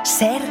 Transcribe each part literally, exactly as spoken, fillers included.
Ser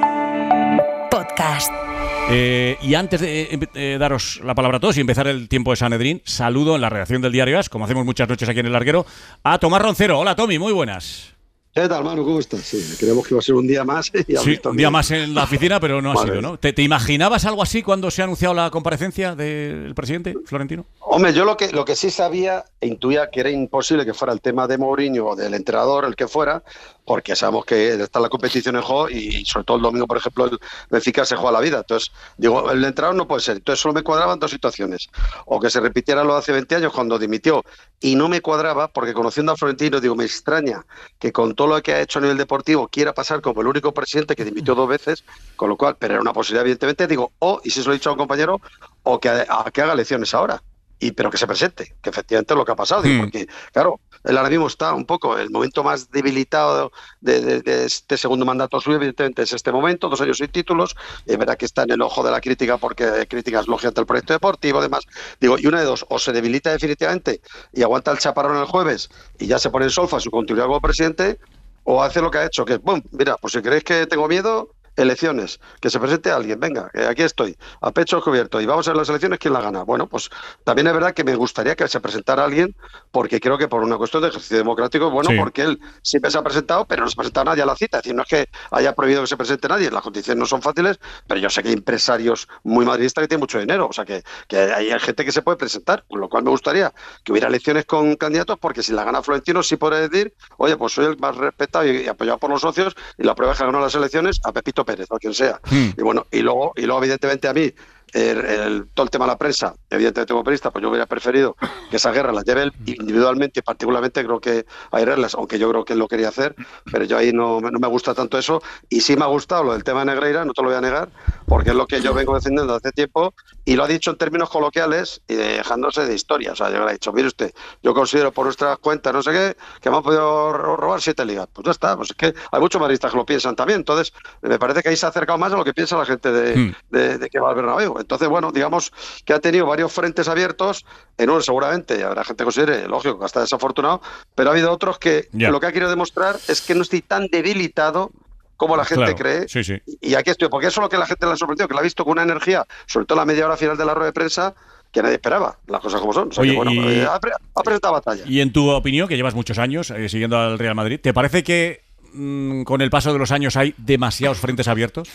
podcast. Eh, y antes de eh, eh, daros la palabra a todos y empezar el tiempo de Sanedrín, saludo en la redacción del Diario As, como hacemos muchas noches aquí en El Larguero, a Tomás Roncero. Hola, Tommy, muy buenas. ¿Qué tal, Manu? ¿Cómo estás? Sí, creemos que iba a ser un día más. Y sí, un día bien. más en la oficina, pero no ha vale. sido, ¿no? ¿Te, ¿Te imaginabas algo así cuando se ha anunciado la comparecencia del presidente Florentino? Hombre, yo lo que, lo que sí sabía e intuía que era imposible que fuera el tema de Mourinho o del entrenador, el que fuera, porque sabemos que está la competición en juego y sobre todo el domingo, por ejemplo, el Benfica se juega la vida. Entonces, digo, el entrenador no puede ser. Entonces solo me cuadraban dos situaciones. O que se repitiera lo de hace veinte años cuando dimitió y no me cuadraba, porque conociendo a Florentino, digo, me extraña que con todo lo que ha hecho a nivel deportivo quiera pasar como el único presidente que dimitió dos veces, con lo cual, pero era una posibilidad evidentemente, digo, o, y si se lo he dicho a un compañero, o que, a, que haga elecciones ahora. Y pero que se presente, que efectivamente es lo que ha pasado, digo, porque claro, él ahora mismo está un poco el momento más debilitado de, de, de este segundo mandato suyo, evidentemente es este momento, dos años sin títulos, es verdad que está en el ojo de la crítica porque críticas lógicas ante el proyecto deportivo, además, digo, y una de dos, o se debilita definitivamente y aguanta el chaparrón el jueves y ya se pone en solfa su continuidad como presidente, o hace lo que ha hecho, que, ¡bum!, mira, pues si creéis que tengo miedo, elecciones, que se presente alguien, venga, que aquí estoy, a pecho descubierto, y vamos a ver las elecciones, ¿quién la gana? Bueno, pues también es verdad que me gustaría que se presentara alguien, porque creo que por una cuestión de ejercicio democrático, bueno, sí. porque él siempre se ha presentado, pero no se ha presentado nadie a la cita, es decir, no es que haya prohibido que se presente nadie, las condiciones no son fáciles, pero yo sé que hay empresarios muy madridistas que tienen mucho dinero, o sea, que, que hay gente que se puede presentar, con lo cual me gustaría que hubiera elecciones con candidatos, porque si la gana Florentino sí podré decir, oye, pues soy el más respetado y, y apoyado por los socios, y la prueba es que ganó las elecciones a Pepito Pérez, o quien sea. Hmm. Y bueno, y luego, y luego evidentemente a mí, el, el, todo el tema de la prensa, evidentemente como periodista, pues yo hubiera preferido que esa guerra la lleve él individualmente y particularmente creo que hay reglas, aunque yo creo que él lo quería hacer, pero yo ahí no, no me gusta tanto eso, y sí me ha gustado lo del tema de Negreira, no te lo voy a negar, porque es lo que yo vengo defendiendo hace tiempo, y lo ha dicho en términos coloquiales y dejándose de historia, o sea, yo le he dicho, mire usted, yo considero por nuestras cuentas, no sé qué, que me han podido robar siete ligas, pues ya está, pues es que hay muchos madridistas que lo piensan también, entonces me parece que ahí se ha acercado más a lo que piensa la gente de, hmm. de, de que va al Bernabéu. Entonces, bueno, digamos que ha tenido varios frentes abiertos, en uno seguramente habrá gente que considere, lógico, que está desafortunado, pero ha habido otros que yeah. lo que ha querido demostrar es que no estoy tan debilitado como la gente claro. cree, sí, sí. y aquí estoy, porque eso es lo que la gente le ha sorprendido, que la ha visto con una energía, sobre todo la media hora final de la rueda de prensa, que nadie esperaba, las cosas como son. O sea, Oye, que, bueno, y, ha, ha presentado batalla. Y en tu opinión, que llevas muchos años eh, siguiendo al Real Madrid, ¿te parece que mmm, con el paso de los años hay demasiados frentes abiertos?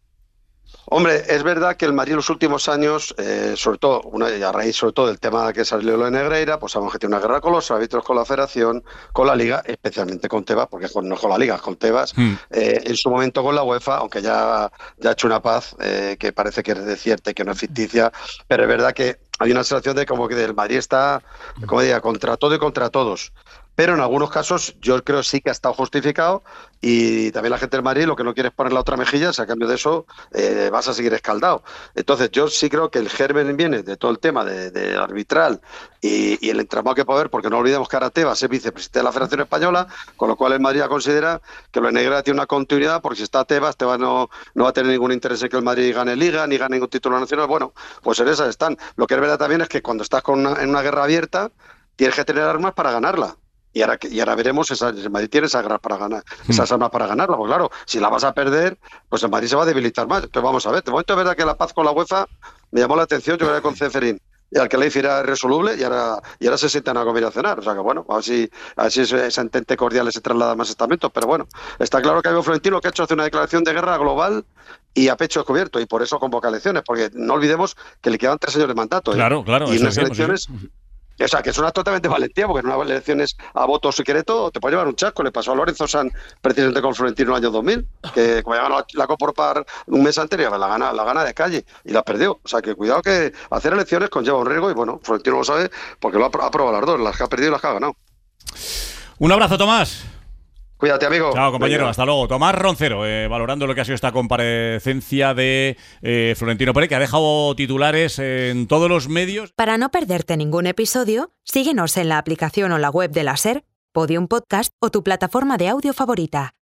Hombre, es verdad que el Madrid en los últimos años, eh, sobre todo, una, a raíz sobre todo del tema que salió lo de Negreira, pues sabemos que tiene una guerra con los árbitros, con la Federación, con la Liga, especialmente con Tebas, porque no es con la Liga, es con Tebas, hmm. eh, en su momento con la UEFA, aunque ya, ya ha hecho una paz eh, que parece que es de cierta y que no es ficticia, pero es verdad que hay una sensación de como que el Madrid está, como diría, contra todo y contra todos. Pero en algunos casos yo creo sí que ha estado justificado, y también la gente del Madrid lo que no quiere es poner la otra mejilla, o sea, a cambio de eso eh, vas a seguir escaldado. Entonces yo sí creo que el germen viene de todo el tema de, de arbitral y, y el entramado que puede haber, porque no olvidemos que ahora Tebas es vicepresidente de la Federación Española, con lo cual el Madrid considera que lo de Negreira tiene una continuidad, porque si está Tebas, Tebas no, no va a tener ningún interés en que el Madrid gane Liga, ni gane ningún título nacional. Bueno, pues en esas están. Lo que es verdad también es que cuando estás con una, en una guerra abierta, tienes que tener armas para ganarla. Y ahora, y ahora veremos, esa, el Madrid tiene esas armas para ganar, esas armas para ganarla, porque claro, si la vas a perder, pues el Madrid se va a debilitar más. Entonces vamos a ver, de momento es verdad que la paz con la UEFA me llamó la atención, yo creo que con Ceferín, y al que le era resoluble, y ahora, y ahora se sientan a comer y a cenar, o sea que bueno, a ver si, a ver si esa entente cordial se traslada a más estamentos, pero bueno, está claro que hay un Florentino que ha hecho hace una declaración de guerra global y a pecho descubierto, y por eso convoca elecciones, porque no olvidemos que le quedan tres años de mandato, ¿eh? Claro, claro. Y unas elecciones... Sí. O sea, que es una totalmente valentía, porque en unas elecciones a voto secreto te puede llevar un chasco. Le pasó a Lorenzo San, precisamente con Florentino en el año dos mil, que como había ganado la Copa Par un mes anterior, la gana, la gana de calle y la perdió. O sea, que cuidado, que hacer elecciones conlleva un riesgo, y bueno, Florentino lo sabe porque lo ha, ha probado las dos, las que ha perdido y las que ha ganado. Un abrazo, Tomás. Cuídate, amigo. Chao, compañero. Venga. Hasta luego. Tomás Roncero, eh, valorando lo que ha sido esta comparecencia de eh, Florentino Pérez, que ha dejado titulares en todos los medios. Para no perderte ningún episodio, síguenos en la aplicación o la web de la SER, Podium Podcast o tu plataforma de audio favorita.